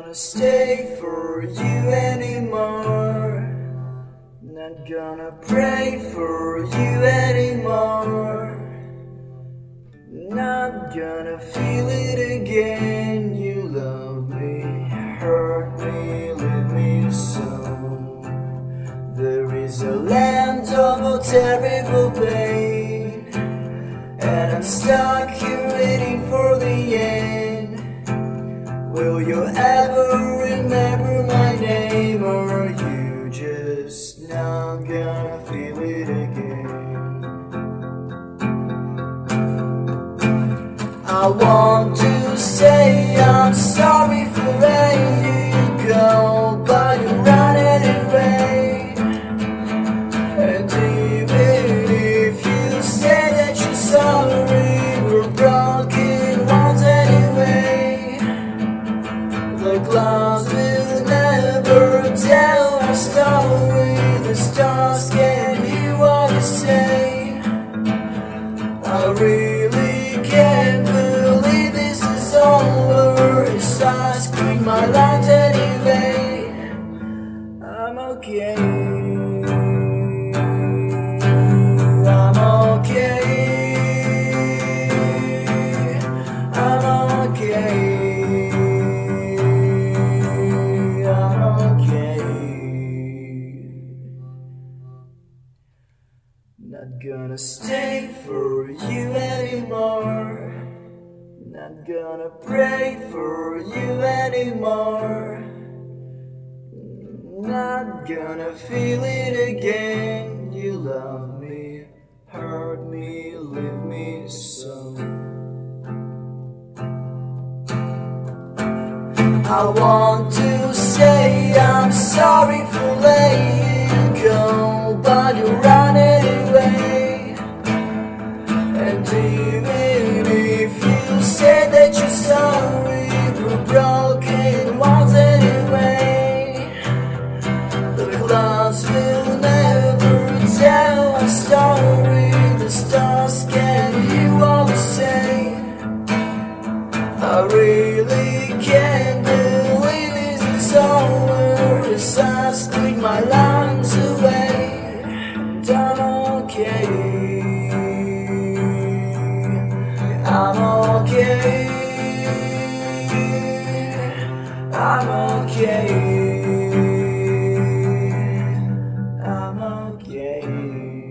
gonna stay for you anymore. Not gonna pray for you anymore. Not gonna feel it again. You love me, hurt me, leave me so. There is a land of terrible pain, and I'm stuck here waiting for the end. Will you ever remember my name, or are you just not gonna feel it again? I want to say I'm sorry for letting you go, but you run anyway. And even if you say that you're sorry, we're broken ones anyway. The clouds will never tell our story. The stars can't hear what you say. I really can't believe this is over. As I scream my lines anyway. I'm okay. I'm okay. I'm okay. I'm okay. Not gonna stay for you anymore. Not gonna pray for you anymore. Not gonna feel it again. You love me, hurt me, leave me so. I want to say I'm sorry for letting you go, but you run anyway. And even if you say that you're sorry, we're broken ones anyway. The clouds will never tell a story. The stars can't hear what we say. I really can't believe this is over. As I speak my lungs away, and I'm okay. I'm okay. I'm okay. I'm okay.